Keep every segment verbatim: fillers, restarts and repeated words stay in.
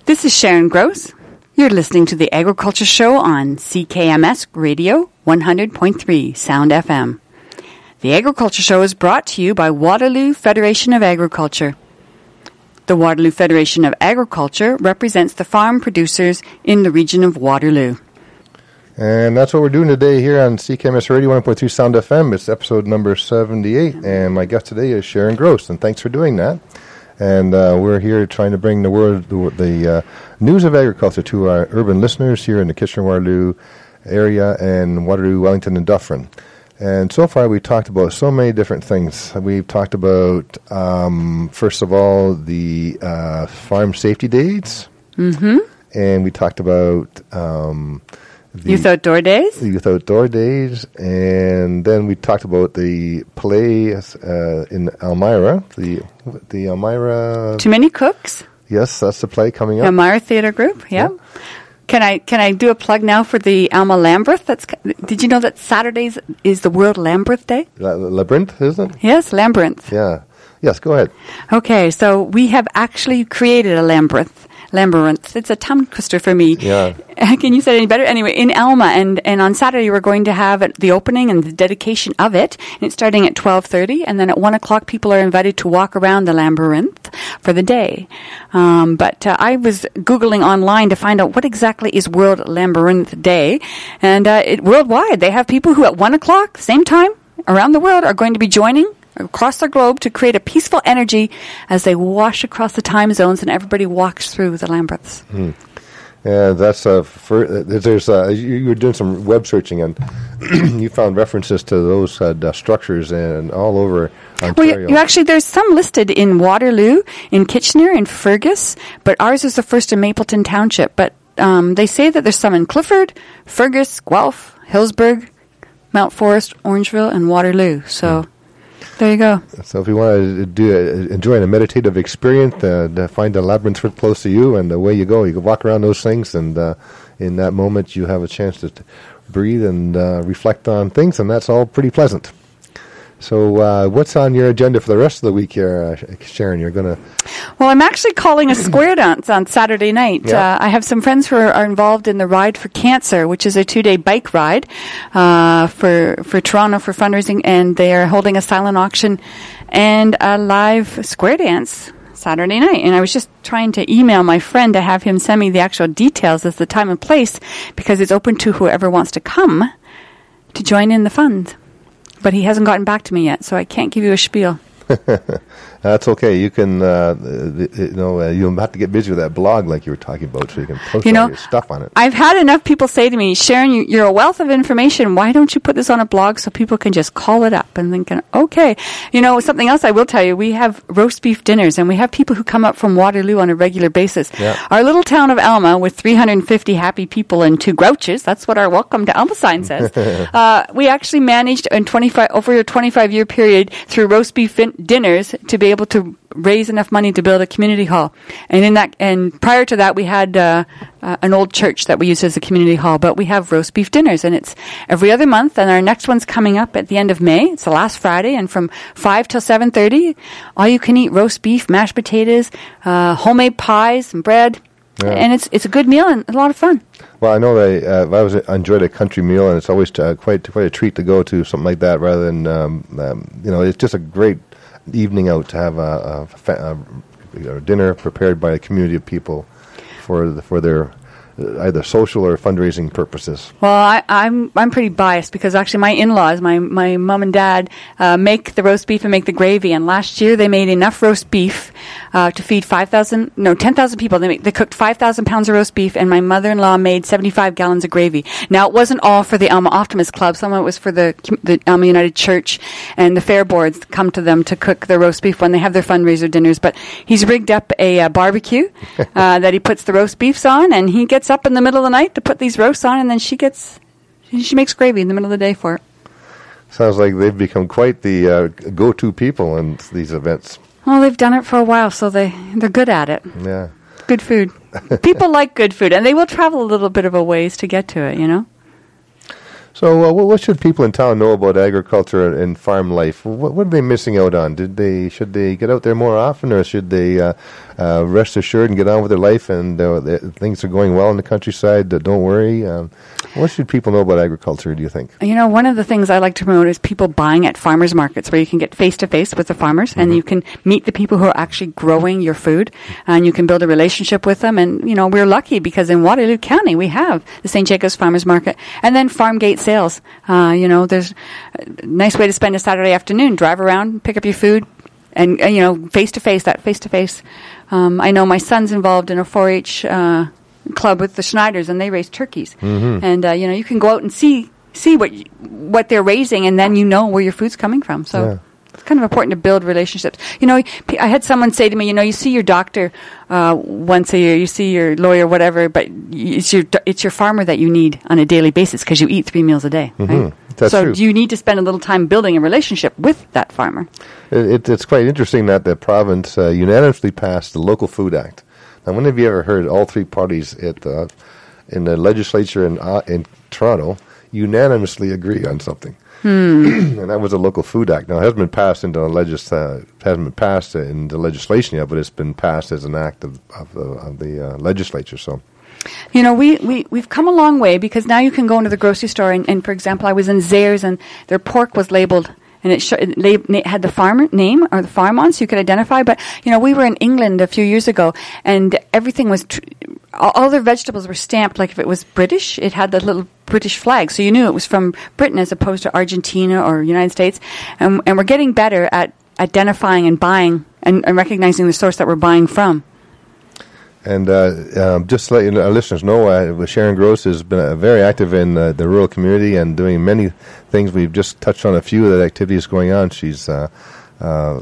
This is Sharon Gross. You're listening to the Agriculture Show on C K M S Radio one hundred point three Sound F M. The Agriculture Show is brought to you by Waterloo Federation of Agriculture. The Waterloo Federation of Agriculture represents the farm producers in the region of Waterloo. And that's what we're doing today here on C K M S Radio one point three Sound F M. It's episode number seventy-eight, and my guest today is Sharon Gross, and thanks for doing that. And uh, we're here trying to bring the world, the, the uh, news of agriculture to our urban listeners here in the Kitchener-Waterloo area and Waterloo, Wellington, and Dufferin. And so far we've talked about so many different things. We've talked about, um, first of all, the uh, farm safety days. Mm-hmm. And we talked about... Um, The Youth Outdoor Days? Youth Outdoor Days. And then we talked about the play uh, in Elmira, the the Elmira... Too Many Cooks? Yes, that's the play coming up. Elmira Theatre Group, yeah. yeah. Can I can I do a plug now for the Alma Lambeth? That's Did you know that Saturdays is the World Lambeth Day? La- Labyrinth, isn't it? Yes, Labyrinth. Yeah. Yes, go ahead. Okay, so we have actually created a labyrinth. Labyrinth. It's a tongue twister for me. Yeah. Can you say it any better? Anyway, in Alma, and, and on Saturday we're going to have the opening and the dedication of it. And it's starting at twelve thirty, and then at one o'clock people are invited to walk around the labyrinth for the day. Um, but uh, I was Googling online to find out what exactly is World Labyrinth Day. And uh, it, worldwide, they have people who at one o'clock, same time, around the world are going to be joining across the globe to create a peaceful energy as they wash across the time zones and everybody walks through the labyrinths. Hmm. Yeah, that's uh, for, uh, there's uh, you, you were doing some web searching and you found references to those uh, uh, structures and all over Ontario. Well, you, you actually there's some listed in Waterloo, in Kitchener, in Fergus, but ours is the first in Mapleton Township. But um, they say that there's some in Clifford, Fergus, Guelph, Hillsburg, Mount Forest, Orangeville, and Waterloo. So. Hmm. There you go. So if you want to do a, enjoy a meditative experience, uh, to find a labyrinth close to you, and away you go. You can walk around those things, and uh, in that moment you have a chance to t- breathe and uh, reflect on things, and that's all pretty pleasant. So uh, what's on your agenda for the rest of the week here, uh, Sharon? You're going to... Well, I'm actually calling a square dance on Saturday night. Yeah. Uh, I have some friends who are, are involved in the Ride for Cancer, which is a two-day bike ride uh, for, for Toronto for fundraising, and they are holding a silent auction and a live square dance Saturday night. And I was just trying to email my friend to have him send me the actual details as the time and place, because it's open to whoever wants to come to join in the fund. But he hasn't gotten back to me yet, so I can't give you a spiel. That's okay. You can, uh, you know, uh, you'll have to get busy with that blog like you were talking about, so you can post you know, all your stuff on it. I've had enough people say to me, Sharon, you, you're a wealth of information. Why don't you put this on a blog so people can just call it up and thinking, okay. You know, something else I will tell you, we have roast beef dinners, and we have people who come up from Waterloo on a regular basis. Yeah. Our little town of Alma, with three hundred fifty happy people and two grouches, that's what our Welcome to Alma sign says, uh, we actually managed in twenty-five over a twenty-five year period through roast beef fin- dinners to be able to raise enough money to build a community hall. And in that, and prior to that, we had uh, uh, an old church that we used as a community hall. But we have roast beef dinners, and it's every other month. And our next one's coming up at the end of May. It's the last Friday, and from five till seven thirty, all you can eat roast beef, mashed potatoes, uh, homemade pies, and bread. Yeah. And it's it's a good meal and a lot of fun. Well, I know that uh, I was I enjoyed a country meal, and it's always uh, quite quite a treat to go to something like that rather than um, um, you know, it's just a great evening out to have a, a, a, a dinner prepared by a community of people for the, for their uh, either social or fundraising purposes. Well, I, I'm I'm pretty biased because actually my in-laws, my my mom and dad, uh, make the roast beef and make the gravy. And last year they made enough roast beef uh, to feed five thousand, no, ten thousand people. They make, they cooked five thousand pounds of roast beef, and my mother-in-law made seventy-five gallons of gravy. Now, it wasn't all for the Alma Optimist Club. Some of it was for the the Alma United Church and the fair boards come to them to cook their roast beef when they have their fundraiser dinners. But he's rigged up a uh, barbecue uh, that he puts the roast beefs on, and he gets up in the middle of the night to put these roasts on, and then she gets she makes gravy in the middle of the day for it. Sounds like they've become quite the uh, go-to people in these events. Well, they've done it for a while, so they they're good at it. Yeah, good food. People like good food, and they will travel a little bit of a ways to get to it, you know. So, uh, what, what should people in town know about agriculture and, and farm life? What, what are they missing out on? Did they should they get out there more often, or should they uh, uh, rest assured and get on with their life? And uh, the, things are going well in the countryside. Uh, don't worry. Um, what should people know about agriculture? Do you think? You know, one of the things I like to promote is people buying at farmers markets, where you can get face to face with the farmers, mm-hmm. and you can meet the people who are actually growing your food, and you can build a relationship with them. And you know, we're lucky because in Waterloo County we have the Saint Jacobs Farmers Market, and then farm gate sales. Uh, you know, there's a nice way to spend a Saturday afternoon. Drive around, pick up your food, and, and you know, face to face, that face to face. I know my son's involved in a four H uh, club with the Schneiders, and they raise turkeys. Mm-hmm. And, uh, you know, you can go out and see see what you, what they're raising, and then you know where your food's coming from. So yeah. It's kind of important to build relationships. You know, I had someone say to me, you know, you see your doctor uh, once a year, you see your lawyer, whatever, but it's your it's your farmer that you need on a daily basis because you eat three meals a day. Mm-hmm. Right? That's so true. you need to spend a little time building a relationship with that farmer. It, it, it's quite interesting that the province uh, unanimously passed the Local Food Act. Now, when have you ever heard all three parties at the, in the legislature in, uh, in Toronto unanimously agree on something? Hmm. And that was a Local Food Act. Now, it hasn't been passed into the legis- uh, hasn't been passed in the legislation yet, but it's been passed as an act of, of the, of the uh, legislature. So, you know, we, we, we've come a long way because now you can go into the grocery store and, and for example, I was in Zayre's and their pork was labeled and it, sh- it, lab- it had the farmer name or the farm on so you could identify. But, you know, we were in England a few years ago and everything was, tr- all, all their vegetables were stamped like if it was British. It had the little British flag. So you knew it was from Britain as opposed to Argentina or United States. And, and we're getting better at identifying and buying and, and recognizing the source that we're buying from. And uh, um, just to let you know, our listeners know, uh, Sharon Gross has been uh, very active in uh, the rural community and doing many things. We've just touched on a few of the activities going on. She's uh, uh,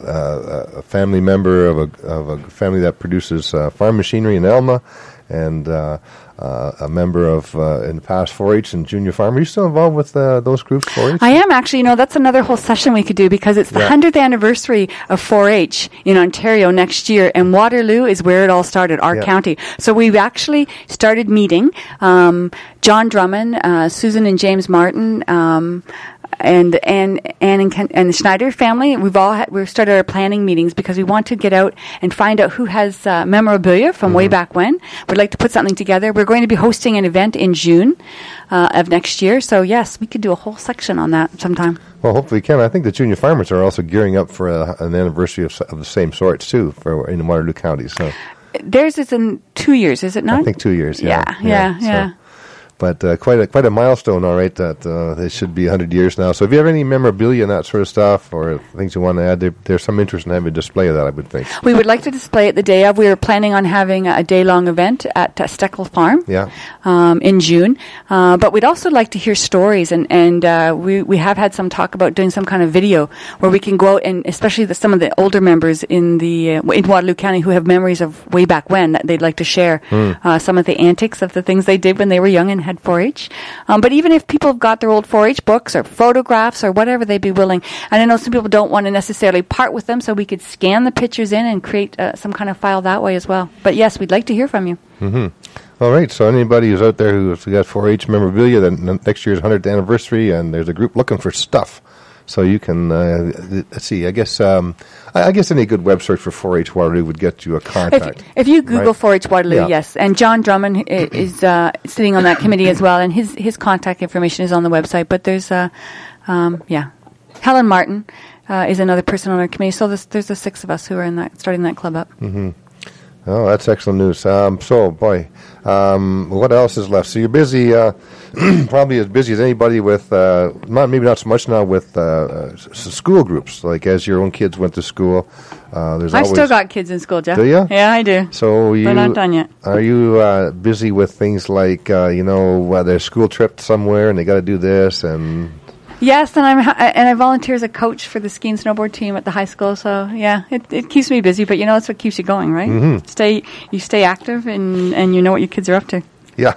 uh, a family member of a, of a family that produces uh, farm machinery in Elma, and uh, uh, a member of, uh, in the past, four H and Junior Farm. Are you still involved with uh, those groups, four H? I am, actually. You know, that's another whole session we could do because it's the yeah. one hundredth anniversary of four H in Ontario next year, and Waterloo is where it all started, our yeah. county. So we've actually started meeting. Um, John Drummond, uh, Susan and James Martin, um, and and Anne and, Ken, and the Schneider family, we've all had, we've started our planning meetings because we want to get out and find out who has uh, memorabilia from mm-hmm. way back when. We'd like to put something together. We're going to be hosting an event in June uh, of next year. So yes, we could do a whole section on that sometime. Well, hopefully we can. I think the junior farmers are also gearing up for a, an anniversary of, of the same sorts too for in Waterloo County. So theirs is in two years, is it not? I think two years. Yeah, yeah, yeah. yeah, yeah. So. But uh, quite a quite a milestone, all right, that uh, it should be one hundred years now. So if you have any memorabilia and that sort of stuff or things you want to add, there, there's some interest in having a display of that, I would think. We would like to display it the day of. We are planning on having a day-long event at uh, Steckle Farm yeah. um, in June. Uh, but we'd also like to hear stories, and, and uh, we, we have had some talk about doing some kind of video where we can go out, and especially the, some of the older members in the uh, in Waterloo County who have memories of way back when that they'd like to share mm. uh, some of the antics of the things they did when they were young and had four H. Um, but even if people have got their old four H books or photographs or whatever, they'd be willing. And I know some people don't want to necessarily part with them, so we could scan the pictures in and create uh, some kind of file that way as well. But yes, we'd like to hear from you. Mm-hmm. All right, so anybody who's out there who's got four H memorabilia, then next year's one hundredth anniversary, and there's a group looking for stuff. So you can, uh, let's see, I guess um, I, I guess any good web search for four H Waterloo would get you a contact. If, if you Google right? four H Waterloo, yeah. yes. And John Drummond is uh, sitting on that committee as well, and his, his contact information is on the website. But there's, uh, um, yeah, Helen Martin uh, is another person on our committee. So there's, there's the six of us who are in that, starting that club up. Mm-hmm. Oh, that's excellent news. Um, so, boy, um, what else is left? So you're busy, uh, probably as busy as anybody with, uh, not maybe not so much now with uh, uh, s- school groups. Like as your own kids went to school, uh, there's I've always still got kids in school, Jeff. Do you? Yeah, I do. So you, we're not done yet. Are you uh, busy with things like, uh, you know, uh, their school trip somewhere and they got to do this and? Yes, and I'm ha- and I volunteer as a coach for the ski and snowboard team at the high school. So yeah, it it keeps me busy. But you know, that's what keeps you going, right? Mm-hmm. Stay you stay active, and, and you know what your kids are up to. Yeah,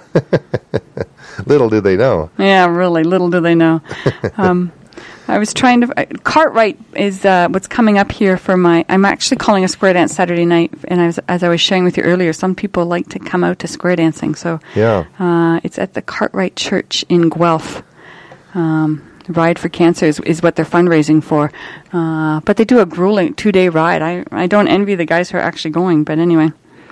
little do they know. Yeah, really, little do they know. um, I was trying to. Uh, Cartwright is uh, what's coming up here for my. I'm actually calling a square dance Saturday night, and I was, as I was sharing with you earlier, some people like to come out to square dancing. So yeah, uh, it's at the Cartwright Church in Guelph. Um, Ride for Cancer is, is what they're fundraising for. Uh, but they do a grueling two-day ride. I, I don't envy the guys who are actually going, but anyway.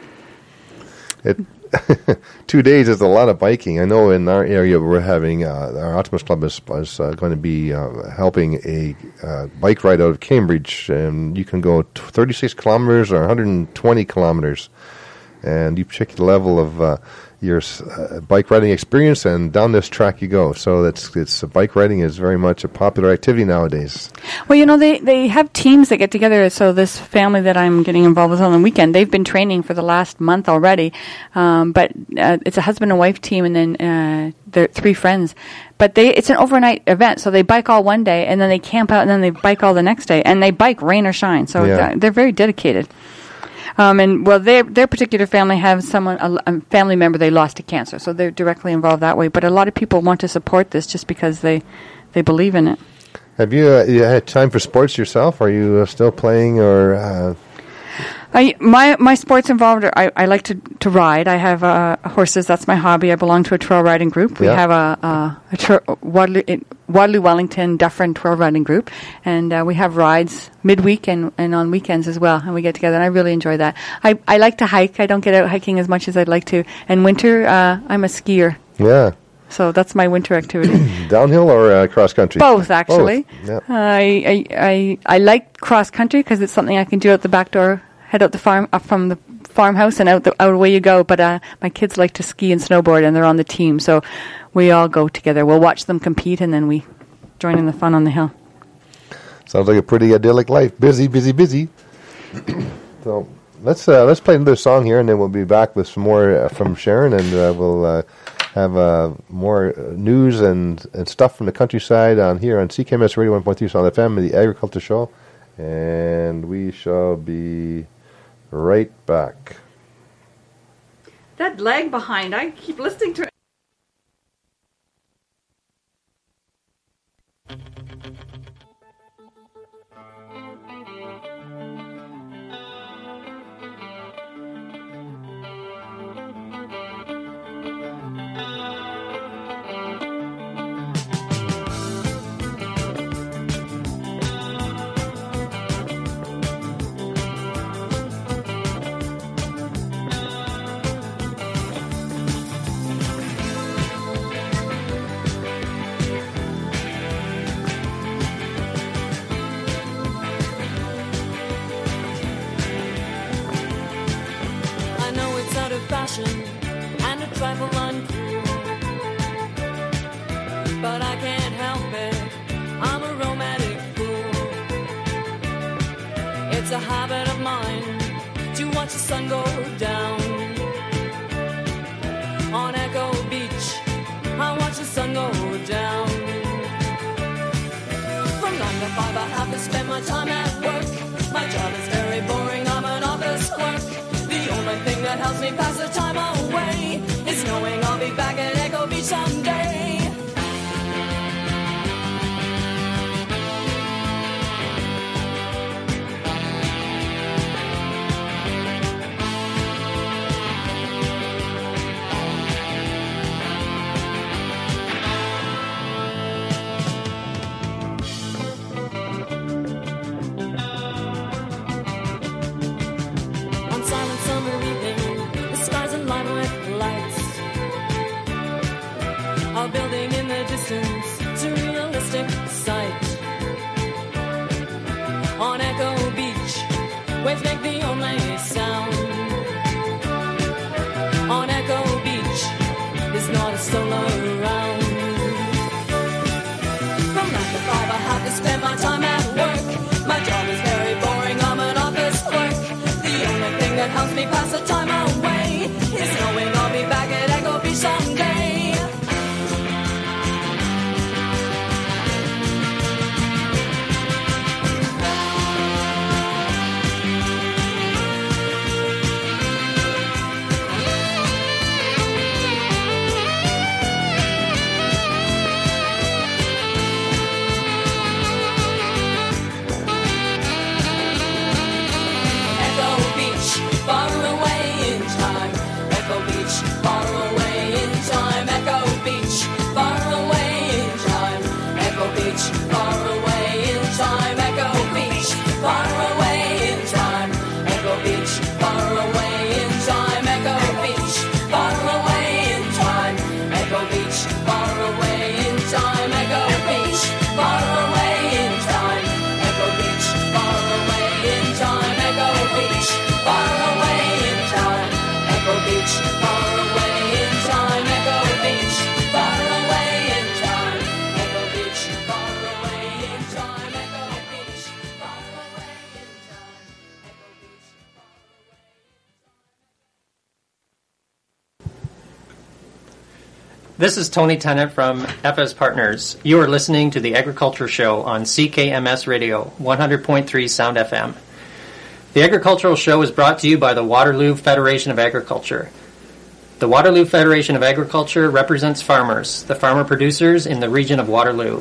It, two days is a lot of biking. I know in our area we're having, uh, our Optimus Club is, is uh, going to be uh, helping a uh, bike ride out of Cambridge, and you can go t- thirty-six kilometers or one hundred twenty kilometers, and you pick the level of uh, your uh, bike riding experience, and down this track you go. So that's it's uh, bike riding is very much a popular activity nowadays. Well, you know, they, they have teams that get together. So this family that I'm getting involved with on the weekend, they've been training for the last month already. Um, but uh, it's a husband and wife team, and then uh, they're three friends. But they it's an overnight event, so they bike all one day, and then they camp out, and then they bike all the next day, and they bike rain or shine. So Yeah. they're, they're very dedicated. Um, and well, their their particular family has someone, a, a family member they lost to cancer, so they're directly involved that way. But a lot of people want to support this just because they they believe in it. Have you, uh, you had time for sports yourself? Are you uh, still playing or? Uh I, my my sports involved. Are, I, I like to, to ride. I have uh, horses. That's my hobby. I belong to a trail riding group. We Yeah. have a, a, a tra- Waterloo, it, Waterloo Wellington Dufferin trail riding group, and uh, we have rides midweek and, and on weekends as well. And we get together, and I really enjoy that. I, I like to hike. I don't get out hiking as much as I'd like to. And winter, uh, I'm a skier, yeah, so that's my winter activity. downhill or uh, cross country? Both, actually. Both. Yeah. I, I I I like cross country because it's something I can do out the back door. Head out the farm up from the farmhouse and out the out away you go. But uh, my kids like to ski and snowboard, and they're on the team, so we all go together. We'll watch them compete, and then we join in the fun on the hill. Sounds like a pretty idyllic life. Busy, busy, busy. So let's uh, let's play another song here, and then we'll be back with some more uh, from Sharon, and uh, we'll uh, have uh, more uh, news and, and stuff from the countryside on here on C K M S Radio one point three Sound F M, the Agriculture Show, and we shall be right back. That lag behind, I keep listening to it. And a trifle uncool, but I can't help it, I'm a romantic fool. It's a habit of mine to watch the sun go down. On Echo Beach, I watch the sun go down. From nine to five I have to spend my time at work. My job is very boring, I'm an office clerk. The only thing that helps me pass the time away is knowing I'll be back at Echo Beach someday. A building in the distance, surrealistic sight. On Echo Beach, waves make the only sound. On Echo Beach, there's not a soul around. From nine to five I have to spend my time at work. My job is very boring, I'm an office clerk. The only thing that helps me pass the time away is knowing I'll be back at Echo Beach someday. Far away This is Tony Tennant from F S Partners. You are listening to the Agriculture Show on C K M S Radio, one hundred point three Sound F M. The Agricultural Show is brought to you by the Waterloo Federation of Agriculture. The Waterloo Federation of Agriculture represents farmers, the farmer producers in the region of Waterloo.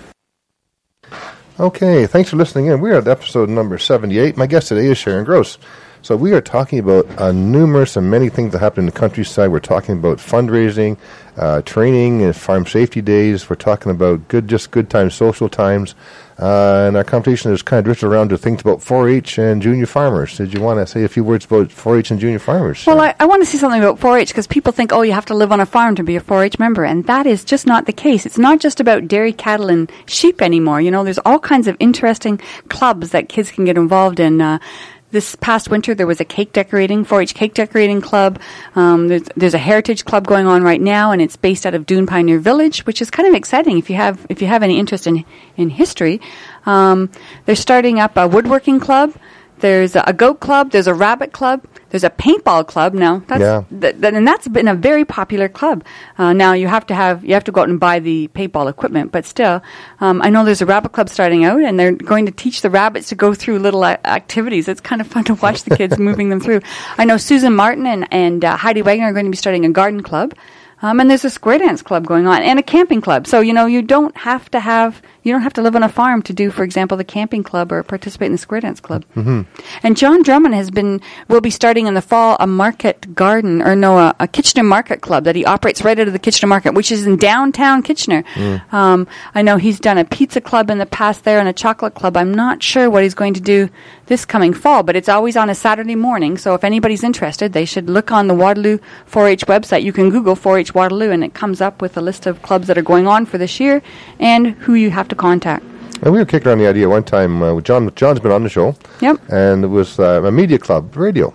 Okay, thanks for listening in. We're at episode number seventy-eight. My guest today is Sharon Gross. So we are talking about uh, numerous and many things that happen in the countryside. We're talking about fundraising, uh, training, and farm safety days. We're talking about good, just good times, social times. Uh, and our conversation is kind of drifted around to things about four H and junior farmers. Did you want to say a few words about four H and junior farmers? Well, I, I want to say something about four H because people think, oh, you have to live on a farm to be a four H member, and that is just not the case. It's not just about dairy, cattle, and sheep anymore. You know, there's all kinds of interesting clubs that kids can get involved in. Uh, This past winter, there was a cake decorating, four H cake decorating club. Um, there's, there's a heritage club going on right now, and it's based out of Dune Pioneer Village, which is kind of exciting if you have if you have any interest in in history. Um, they're starting up a woodworking club. There's a, a goat club. There's a rabbit club. There's a paintball club. Now, that's, yeah. th- th- and that's been a very popular club. Uh, now you have to have you have to go out and buy the paintball equipment, but still, um, I know there's a rabbit club starting out, and they're going to teach the rabbits to go through little uh, activities. It's kind of fun to watch the kids moving them through. I know Susan Martin and and uh, Heidi Wagner are going to be starting a garden club. Um, and there's a square dance club going on and a camping club. So, you know, you don't have to have, you don't have to live on a farm to do, for example, the camping club or participate in the square dance club. Mm-hmm. And John Drummond has been, will be starting in the fall a market garden, or no, a, a Kitchener Market Club that he operates right out of the Kitchener Market, which is in downtown Kitchener. Mm. Um, I know he's done a pizza club in the past there and a chocolate club. I'm not sure what he's going to do this coming fall, but it's always on a Saturday morning. So if anybody's interested, they should look on the Waterloo four H website. You can Google four H Waterloo, and it comes up with a list of clubs that are going on for this year and who you have to contact. And we were kicking around the idea one time. Uh, John, John's been on the show. Yep. And it was uh, a media club, radio.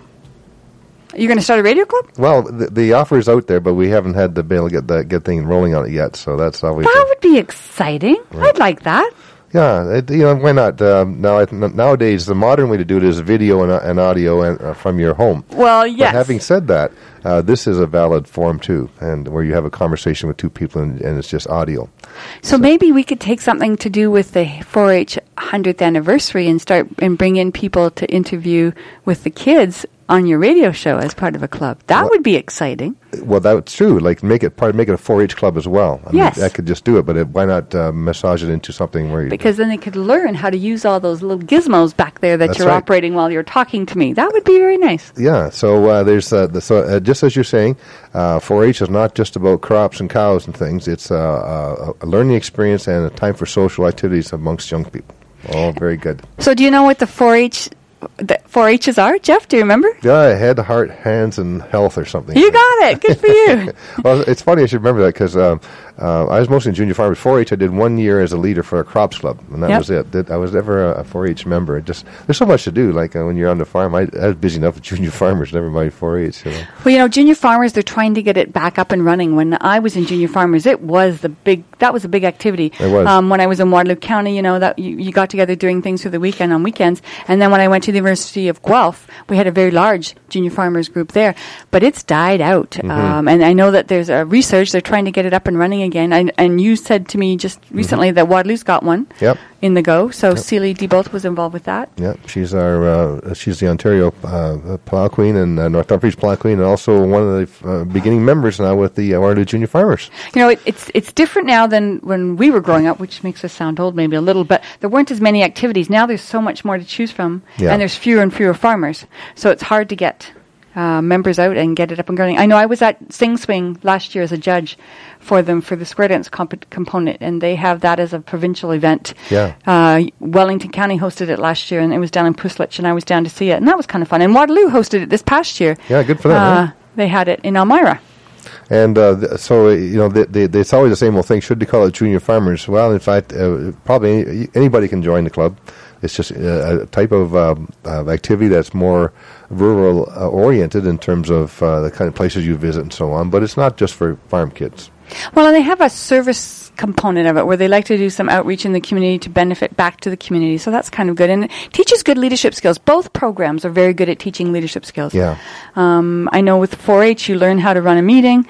You're going to start a radio club? Well, the, the offer is out there, but we haven't had the able to get the get thing rolling on it yet. So that's always that a, would be exciting. Right. I'd like that. Yeah, it, you know, why not? Um, now, I, nowadays, the modern way to do it is video and, uh, and audio and, uh, from your home. Well, yes. But having said that, uh, this is a valid form too, and where you have a conversation with two people and, and it's just audio. So, so maybe we could take something to do with the four H one hundredth anniversary and start and bring in people to interview with the kids on your radio show as part of a club. That well, would be exciting. Well, that's true. Like make it part, make it a four H club as well. I yes, mean, I could just do it, but it, why not uh, massage it into something where you because then they could learn how to use all those little gizmos back there that that's you're right. operating while you're talking to me. That would be very nice. Yeah. So uh, there's uh, the, so uh, just as you're saying, uh, four H is not just about crops and cows and things. It's uh, uh, a learning experience and a time for social activities amongst young people. All very good. So do you know what the four H the four H's are, Jeff? Do you remember? Yeah, head, heart, hands, and health or something. You got it. Good for you. Well, it's funny I should remember that because um, uh, I was mostly in junior farmers. four H I did one year as a leader for a crops club, and that yep. was it. Did, I was never a, a four H member. It just there's so much to do. Like uh, when you're on the farm, I, I was busy enough with junior farmers, never mind four H. You know? Well, you know, junior farmers, they're trying to get it back up and running. When I was in junior farmers, it was the big. That was a big activity. It was. Um, when I was in Waterloo County, you know, that you, you got together doing things through the weekend on weekends, and then when I went to the University of Guelph, we had a very large junior farmers group there, but it's died out. Mm-hmm. Um, and I know that there's a research, they're trying to get it up and running again. I, and you said to me just recently mm-hmm. that Waterloo's got one yep. in the go, so yep. Celie DeBolt was involved with that. Yeah, she's our, uh, she's the Ontario uh, Plough Queen and uh, North Dumfries Plough Queen, and also one of the uh, beginning members now with the uh, Waterloo Junior Farmers. You know, it, it's it's different now than when we were growing up, which makes us sound old maybe a little, but there weren't as many activities. Now there's so much more to choose from, yeah. and there's fewer and fewer farmers. So it's hard to get uh, members out and get it up and running. I know I was at Sing Swing last year as a judge for them for the square dance comp- component, and they have that as a provincial event. Yeah. Uh, Wellington County hosted it last year, and it was down in Puslich, and I was down to see it, and that was kind of fun. And Waterloo hosted it this past year. Yeah, good for them. Uh, huh? They had it in Elmira. And uh, th- so, uh, you know, they, they, they, it's always the same old thing. Should they call it junior farmers? Well, in fact, uh, probably any, anybody can join the club. It's just uh, a type of um, uh, activity that's more rural uh, oriented in terms of uh, the kind of places you visit and so on. But it's not just for farm kids. Well, and they have a service component of it where they like to do some outreach in the community to benefit back to the community. So that's kind of good. And it teaches good leadership skills. Both programs are very good at teaching leadership skills. Yeah. Um, I know with four H you learn how to run a meeting.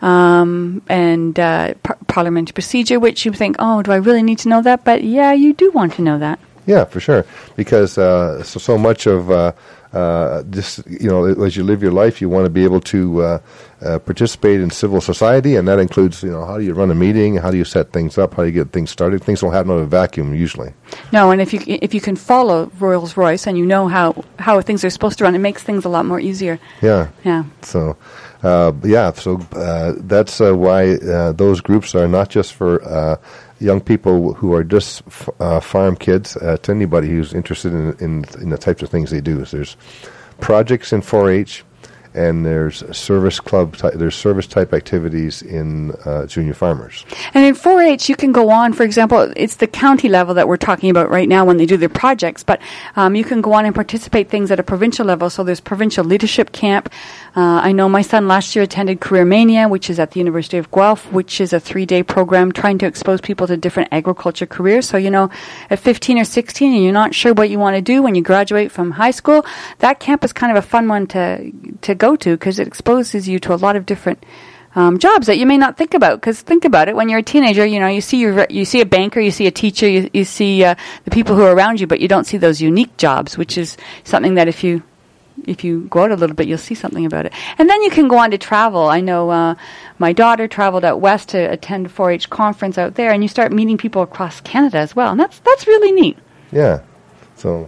um, and uh, par- parliamentary procedure, which you think, oh, do I really need to know that? But yeah, you do want to know that. Yeah, for sure. Because uh, so, so much of uh, uh, this, you know, as you live your life, you want to be able to uh, uh, participate in civil society, and that includes, you know, how do you run a meeting, how do you set things up, how do you get things started. Things don't happen in a vacuum usually. No, and if you if you can follow Rolls Royce and you know how, how things are supposed to run, it makes things a lot more easier. Yeah. Yeah. So, uh, yeah, so uh, that's uh, why uh, those groups are not just for uh, young people who are just f- uh, farm kids, uh, to anybody who's interested in, in in the types of things they do. So there's projects in four H, and there's service club, ty- there's service type activities in uh, junior farmers. And in four H, you can go on, for example, it's the county level that we're talking about right now when they do their projects, but um, you can go on and participate things at a provincial level. So there's provincial leadership camp. Uh, I know my son last year attended Career Mania, which is at the University of Guelph, which is a three-day program trying to expose people to different agriculture careers. So, you know, at fifteen or sixteen and you're not sure what you want to do when you graduate from high school, that camp is kind of a fun one to to go to because it exposes you to a lot of different um, jobs that you may not think about. Because think about it, when you're a teenager, you know, you see your, you see a banker, you see a teacher, you, you see uh, the people who are around you, but you don't see those unique jobs, which is something that if you if you go out a little bit, you'll see something about it. And then you can go on to travel. I know uh, my daughter traveled out west to attend a four H conference out there, and you start meeting people across Canada as well, and that's that's really neat. Yeah. So,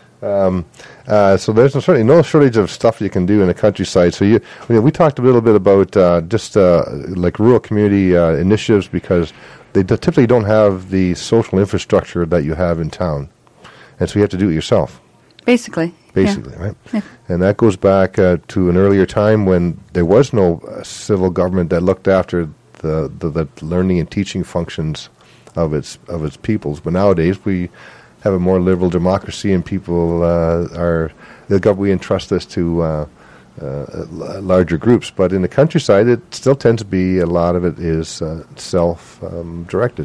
um, uh, so there's no, certainly no shortage of stuff you can do in the countryside. So you, you know, we talked a little bit about uh, just uh, like rural community uh, initiatives because they d- typically don't have the social infrastructure that you have in town, and so you have to do it yourself. Basically. Basically, yeah. right? Yeah. And that goes back uh, to an earlier time when there was no uh, civil government that looked after the, the the learning and teaching functions of its of its peoples. But nowadays we have a more liberal democracy, and people uh, are the government. We entrust this to uh, uh, larger groups. But in the countryside, it still tends to be a lot of it is uh, self um, directed.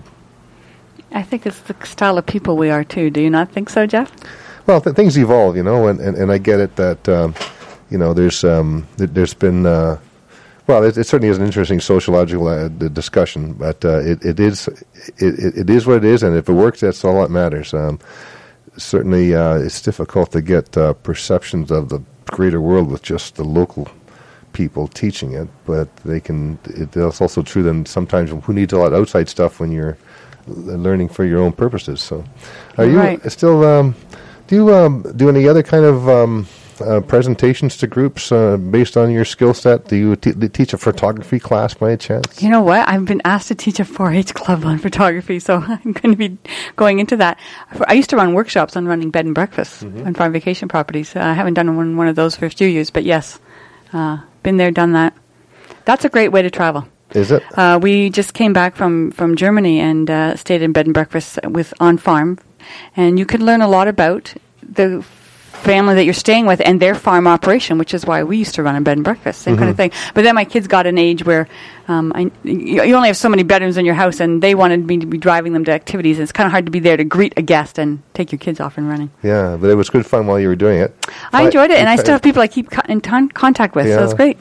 I think it's the style of people we are too. Do you not think so, Jeff? Well, th- things evolve, you know, and, and, and I get it that, um, you know, there's um, th- there's been, uh, well, it, it certainly is an interesting sociological uh, d- discussion, but uh, it, it is it, it is what it is, and if it works, that's all that matters. Um, certainly, uh, it's difficult to get uh, perceptions of the greater world with just the local people teaching it, but they can. It, it's also true that sometimes who needs a lot of outside stuff when you're l- learning for your own purposes. So, are you right. still? Um, Do you um, do any other kind of um, uh, presentations to groups uh, based on your skill set? Do you t- teach a photography class by any chance? You know what? I've been asked to teach a four H club on photography, so I'm going to be going into that. I used to run workshops on running bed and breakfasts mm-hmm. on farm vacation properties. Uh, I haven't done one, one of those for a few years, but yes, uh, been there, done that. That's a great way to travel. Is it? Uh, we just came back from, from Germany and uh, stayed in bed and breakfast with on farm. And you can learn a lot about the family that you're staying with and their farm operation, which is why we used to run a bed and breakfast, same mm-hmm. kind of thing. But then my kids got an age where um, I, you only have so many bedrooms in your house, and they wanted me to be driving them to activities. And it's kind of hard to be there to greet a guest and take your kids off and running. Yeah, but it was good fun while you were doing it. I but enjoyed it, and I still have people I keep co- in ton- contact with, yeah. So it's great.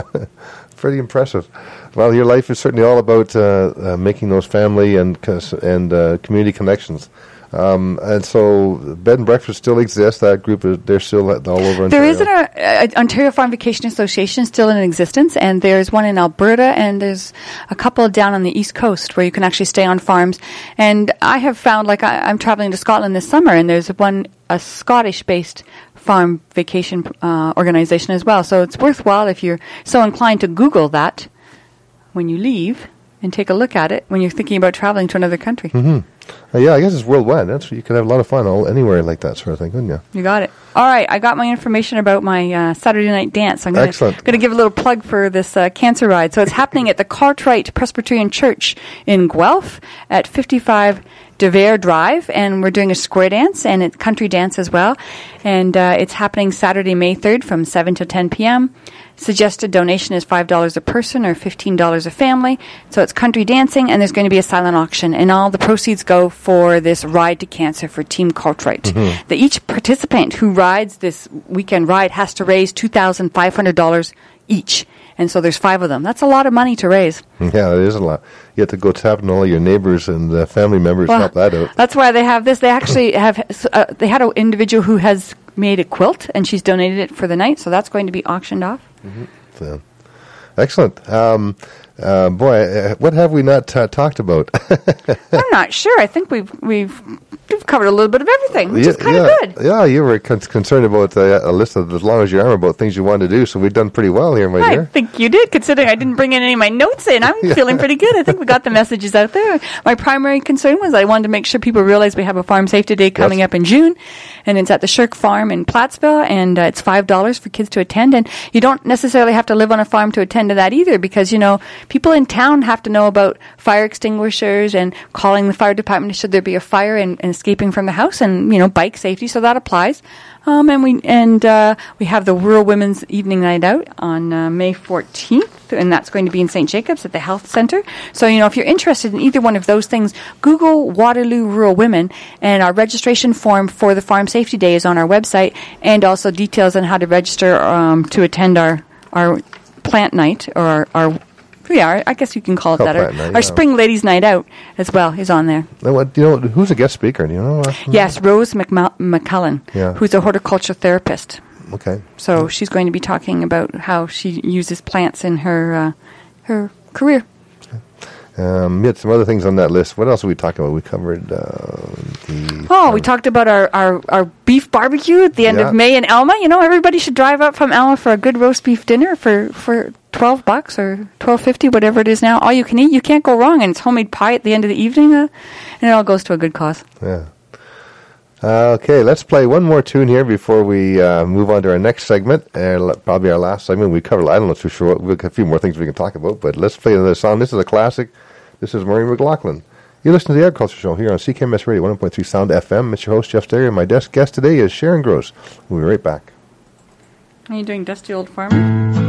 Pretty impressive. Well, your life is certainly all about uh, uh, making those family and and uh, community connections. Um, and so, bed and breakfast still exists. That group is they're still all over Ontario. There is an uh, Ontario Farm Vacation Association still in existence, and there's one in Alberta, and there's a couple down on the East Coast where you can actually stay on farms. And I have found, like I, I'm traveling to Scotland this summer, and there's one a Scottish-based farm vacation uh, organization as well. So it's worthwhile if you're so inclined to Google that when you leave and take a look at it when you're thinking about traveling to another country. Mm-hmm. Uh, yeah, I guess it's worldwide. That's you could have a lot of fun all anywhere like that sort of thing, couldn't you? You got it. All right, I got my information about my uh, Saturday night dance. I'm going to give a little plug for this uh, cancer ride. So it's happening at the Cartwright Presbyterian Church in Guelph at fifty-five De Vere Drive, and we're doing a square dance and a country dance as well. And uh, it's happening Saturday, May third from seven to ten p.m. Suggested donation is five dollars a person or fifteen dollars a family. So it's country dancing, and there's going to be a silent auction. And all the proceeds go for this Ride to Cancer for Team Cartwright. Mm-hmm. The, each participant who rides this weekend ride has to raise two thousand five hundred dollars each. And so there's five of them. That's a lot of money to raise. Yeah, it is a lot. You have to go tapping all your neighbors and uh, family members Well, to help that out. That's why they have this. They actually have, uh, they had an individual who has made a quilt, and she's donated it for the night, so that's going to be auctioned off. Mm-hmm. So, excellent. Um, uh, boy, uh, what have we not uh, talked about? I'm not sure. I think we've we've we've covered a little bit of everything, which yeah, is kind yeah, of good. Yeah, you were con- concerned about uh, a list of as long as your arm about things you wanted to do, so we've done pretty well here, my I dear. think you did, considering I didn't bring in any of my notes in. I'm Yeah. feeling pretty good. I think we got the messages out there. My primary concern was I wanted to make sure people realize we have a Farm Safety Day coming Yes. up in June, and it's at the Shirk Farm in Plattsville, and uh, it's five dollars for kids to attend. And you don't necessarily have to live on a farm to attend to that either, because, you know, people in town have to know about fire extinguishers and calling the fire department should there be a fire and, and escaping from the house, and, you know, bike safety, so that applies. Um, and we and uh, we have the Rural Women's Evening Night Out on uh, May fourteenth, and that's going to be in Saint Jacobs at the Health Center. So, you know, if you're interested in either one of those things, Google Waterloo Rural Women, and our registration form for the Farm Safety Day is on our website, and also details on how to register um, to attend our our plant night, or our, our yeah, I guess you can call it Call that. Our, plant night, our yeah. Spring Ladies Night Out as well is on there. Now, what, do you know, who's a guest speaker? Do you know? Uh, Yes, Rose McMu- McCullen, Yeah. who's a horticulture therapist. Okay. So she's going to be talking about how she uses plants in her uh, her career. Um, we had some other things on that list. What else did we talk about? We covered uh, the... Oh, we talked about our, our, our beef barbecue at the end Yeah. of May in Alma. You know, everybody should drive up from Alma for a good roast beef dinner for, for twelve bucks or twelve fifty, whatever it is now. All you can eat. You can't go wrong, and it's homemade pie at the end of the evening, uh, and it all goes to a good cause. Yeah. Uh, okay, let's play one more tune here before we uh, move on to our next segment, and le- probably our last segment. We covered, I don't know too sure, what, we've got a few more things we can talk about, but let's play another song. This is a classic. This is Maureen McLaughlin. You listen to the Agriculture Show here on C K M S Radio, one oh point three Sound F M. It's your host, Jeff Sterry, and my desk guest today is Sharon Gross. We'll be right back. Are you doing Dusty Old Farmer?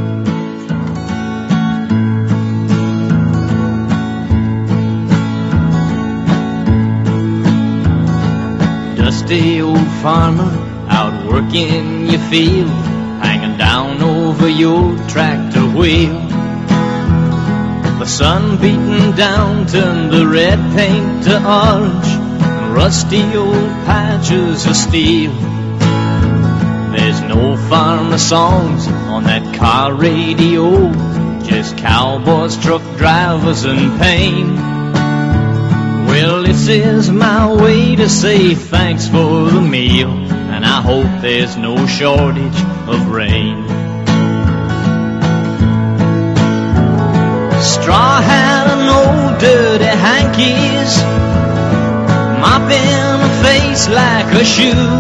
Dusty old farmer, out working your field, hanging down over your tractor wheel. The sun beating down turned the red paint to orange, and rusty old patches of steel. There's no farmer songs on that car radio, just cowboys, truck drivers, and pain. Well, this is my way to say thanks for the meal, and I hope there's no shortage of rain. Straw hat and old dirty hankies, mopping a face like a shoe.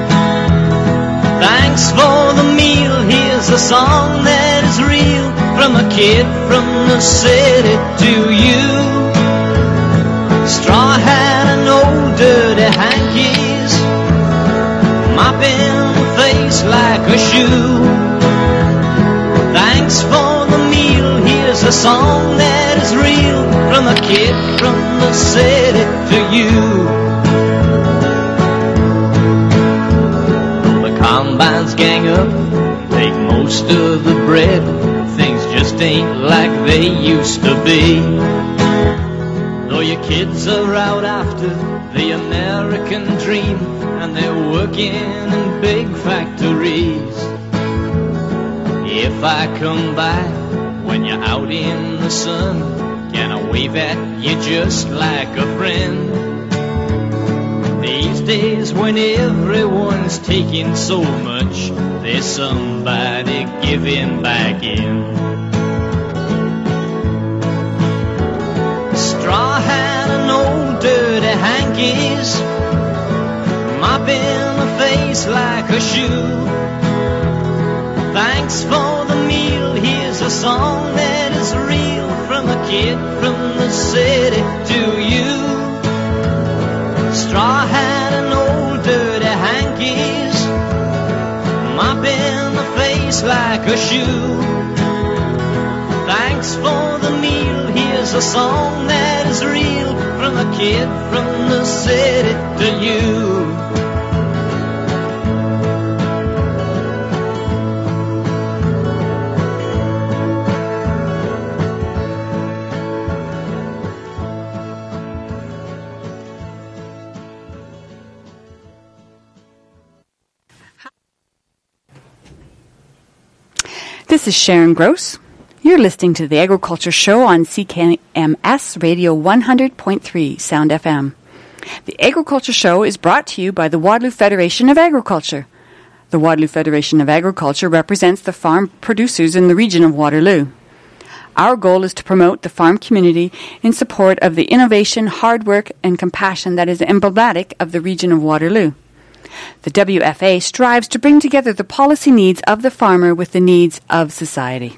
Thanks for the meal, here's a song that is real, from a kid from the city to you. Straw hat and old dirty hankies, mopping the face like a shoe. Thanks for the meal, here's a song that is real, from a kid from the city to you. The combines gang up, take most of the bread, things just ain't like they used to be. Though your kids are out after the American dream, and they're working in big factories. If I come by when you're out in the sun, can I wave at you just like a friend? These days when everyone's taking so much, there's somebody giving back in. Straw hat and old dirty hankies, mopping the face like a shoe. Thanks for the meal, here's a song that is real, from a kid from the city to you. Straw hat and old dirty hankies, mopping the face like a shoe. Thanks for the meal, here's a song that is real, from a kid from the city to you. This is Sharon Gross. You're listening to the Agriculture Show on C K M S Radio one hundred point three Sound F M. The Agriculture Show is brought to you by the Waterloo Federation of Agriculture. The Waterloo Federation of Agriculture represents the farm producers in the region of Waterloo. Our goal is to promote the farm community in support of the innovation, hard work, and compassion that is emblematic of the region of Waterloo. The W F A strives to bring together the policy needs of the farmer with the needs of society.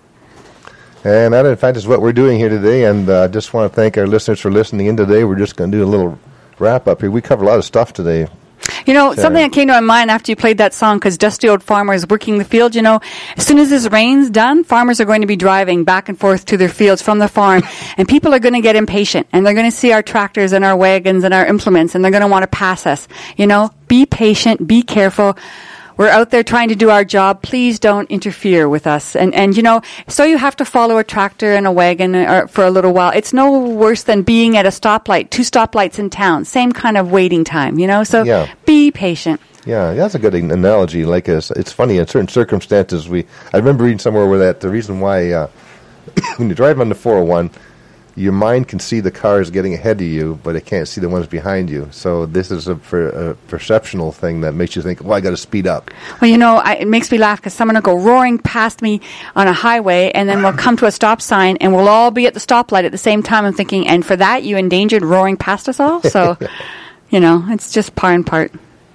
And that, in fact, is what we're doing here today. And I uh, just want to thank our listeners for listening in today. We're just going to do a little wrap-up here. We covered a lot of stuff today. You know, Sarah. Something that came to my mind after you played that song, because Dusty Old Farmer is working the field, you know, as soon as this rain's done, farmers are going to be driving back and forth to their fields from the farm, and people are going to get impatient, and they're going to see our tractors and our wagons and our implements, and they're going to want to pass us. You know, be patient, be careful. We're out there trying to do our job. Please don't interfere with us. And, and you know, so you have to follow a tractor and a wagon or, for a little while. It's no worse than being at a stoplight, two stoplights in town. Same kind of waiting time, you know? So yeah. Be patient. Yeah, that's a good analogy. Like, it's, it's funny, in certain circumstances, we, I remember reading somewhere where that the reason why uh, when you drive on the four oh one, your mind can see the cars getting ahead of you, but it can't see the ones behind you. So this is a, per, a perceptional thing that makes you think, well, I got to speed up. Well, you know, I, it makes me laugh because someone will go roaring past me on a highway, and then we'll come to a stop sign, and we'll all be at the stoplight at the same time. I'm thinking, and for that, you endangered roaring past us all? So, you know, it's just par and part.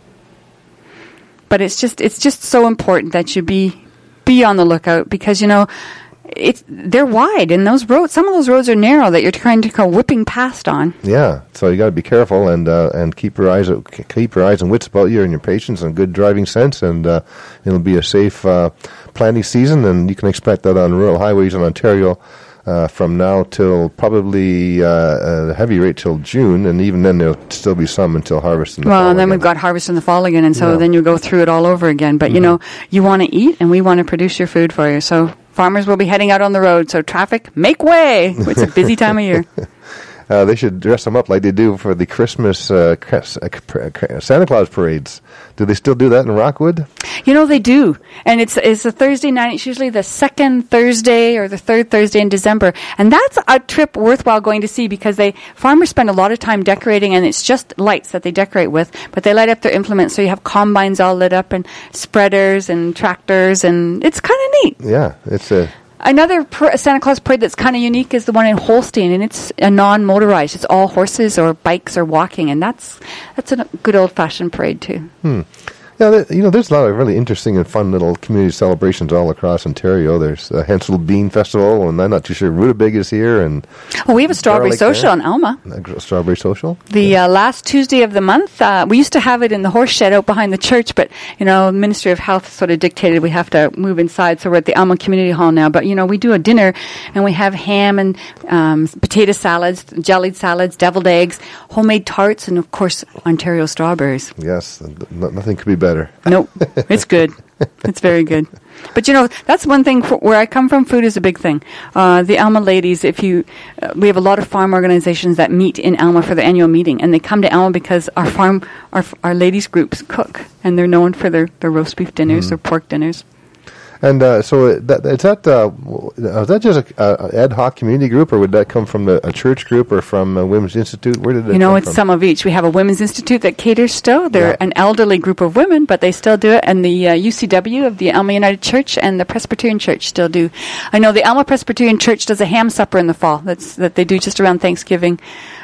But it's just it's just so important that you be be on the lookout because, you know, It's they're wide, and those roads. Some of those roads are narrow that you're trying to go whipping past on. Yeah, so you got to be careful and uh, and keep your eyes keep your eyes and wits about you, and your patience and good driving sense, and uh, it'll be a safe uh, planting season, and you can expect that on rural highways in Ontario uh, from now till probably uh, a heavy rate till June, and even then there'll still be some until harvest in the well, fall. Well, and then again. we've got harvest in the fall again, and so Yeah. then you go through it all over again. But Mm-hmm. you know, you want to eat, and we want to produce your food for you. So farmers will be heading out on the road, so traffic, make way. It's a busy time of year. Uh, they should dress them up like they do for the Christmas uh, Chris- uh, uh, Santa Claus parades. Do they still do that in Rockwood? You know, they do. And it's it's a Thursday night. It's usually the second Thursday or the third Thursday in December. And that's a trip worthwhile going to see because they farmers spend a lot of time decorating, and it's just lights that they decorate with. But they light up their implements, so you have combines all lit up and spreaders and tractors, and it's kind of neat. Yeah, it's a... Another pr- Santa Claus parade that's kind of unique is the one in Holstein, and it's a non-motorized. It's all horses or bikes or walking, and that's that's a good old-fashioned parade too. Hmm. Yeah, there, you know, there's a lot of really interesting and fun little community celebrations all across Ontario. There's a Hensel Bean Festival, and I'm not too sure Rutabaga is here. And Well, we have a strawberry Garlic social there. in Alma. uh, Strawberry Social. The uh, last Tuesday of the month, uh, we used to have it in the horse shed out behind the church, but, you know, Ministry of Health sort of dictated we have to move inside, so we're at the Alma Community Hall now. But, you know, we do a dinner, and we have ham and um, potato salads, jellied salads, deviled eggs, homemade tarts, and, of course, Ontario strawberries. Yes, n- nothing could be better. Nope, it's good. It's very good. But, you know, that's one thing for, where I come from, food is a big thing. Uh, the Alma ladies, if you, uh, we have a lot of farm organizations that meet in Alma for the annual meeting, and they come to Alma because our farm, our, our ladies groups cook, and they're known for their, their roast beef dinners, their pork dinners. And uh, so that, is that uh, is that just a, a ad hoc community group, or would that come from the, a church group or from a Women's Institute? Where did it You know, come it's from? some of each. We have a women's institute that caters still. They're Yeah. an elderly group of women, but they still do it. And the uh, U C W of the Alma United Church and the Presbyterian Church still do. I know the Alma Presbyterian Church does a ham supper in the fall. That's that they do just around Thanksgiving.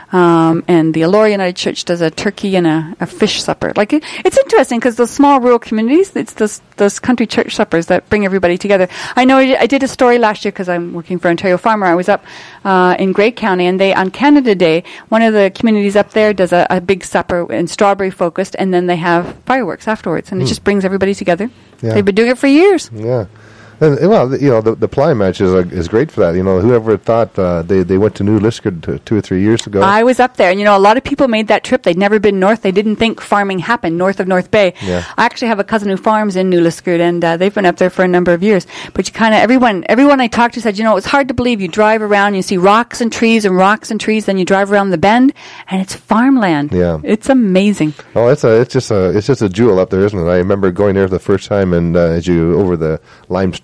Um, and the Elora United Church does a turkey and a, a fish supper. Like it, it's interesting because those small rural communities, it's those those country church suppers that bring everybody together. I know I, I did a story last year because I'm working for Ontario Farmer. I was up uh, in Grey County, and they on Canada Day, one of the communities up there does a, a big supper and strawberry focused, and then they have fireworks afterwards, and it just brings everybody together. Yeah. They've been doing it for years. Yeah. And, well, you know, the, the ply match is, uh, is great for that. You know, whoever thought uh, they, they went to New Liskeard t- two or three years ago. I was up there, and you know, a lot of people made that trip. They'd never been north. They didn't think farming happened north of North Bay. Yeah. I actually have a cousin who farms in New Liskeard, and uh, they've been up there for a number of years. But you kind of everyone, everyone I talked to said, you know, it's hard to believe. You drive around, you see rocks and trees and rocks and trees, then you drive around the bend, and it's farmland. Yeah. It's amazing. Oh, it's a it's just a it's just a jewel up there, isn't it? I remember going there the first time, and uh, as you over the limestone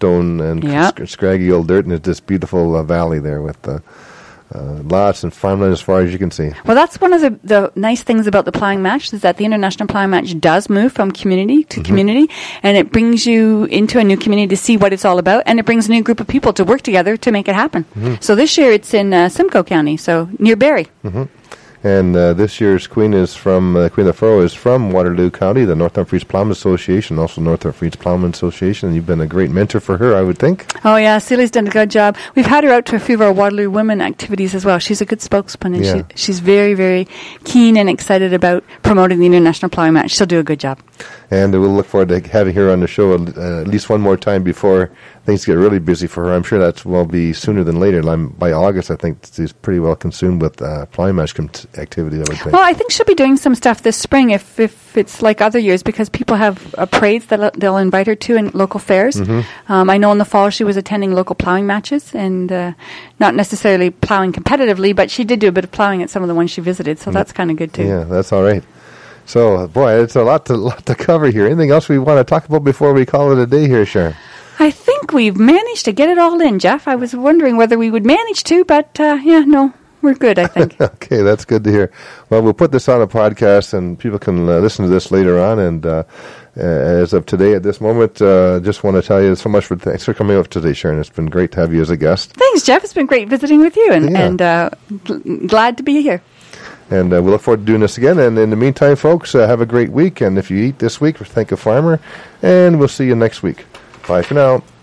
limestone and Yeah. sc- scraggy old dirt, and it's this beautiful uh, valley there with uh, uh, lots and farmland as far as you can see. Well, that's one of the, the nice things about the plowing match is that the International Plowing Match does move from community to community, and it brings you into a new community to see what it's all about, and it brings a new group of people to work together to make it happen. So this year it's in uh, Simcoe County, so near Barrie. And uh, this year's queen is from, uh, Queen of the Furrow is from Waterloo County, the North Dumfries Plowman Association, also North Dumfries Plowman Association. And you've been a great mentor for her, I would think. Oh, yeah, Celia's done a good job. We've had her out to a few of our Waterloo women activities as well. She's a good spokesman, and Yeah. she, she's very, very keen and excited about promoting the International Plowing Match. She'll do a good job. And we'll look forward to having her on the show uh, at least one more time before things get really busy for her. I'm sure that will be sooner than later. I'm, by August, I think she's pretty well consumed with uh, plowing match com- activity, I would think. Well, I think she'll be doing some stuff this spring if, if it's like other years, because people have uh, parades that they'll invite her to in local fairs. Um, I know in the fall she was attending local plowing matches, and uh, not necessarily plowing competitively, but she did do a bit of plowing at some of the ones she visited, so that's kind of good too. Yeah, that's all right. So, boy, it's a lot to lot to cover here. Anything else we want to talk about before we call it a day here, Sharon? I think we've managed to get it all in, Jeff. I was wondering whether we would manage to, but uh, yeah, no, we're good, I think. Okay, that's good to hear. Well, we'll put this on a podcast, and people can uh, listen to this later on. And uh, uh, as of today, at this moment, uh, just want to tell you so much for thanks for coming up today, Sharon. It's been great to have you as a guest. Thanks, Jeff. It's been great visiting with you, and, Yeah. and uh, gl- glad to be here. And uh, we look forward to doing this again. And in the meantime, folks, uh, have a great week. And if you eat this week, thank a farmer. And we'll see you next week. Bye for now.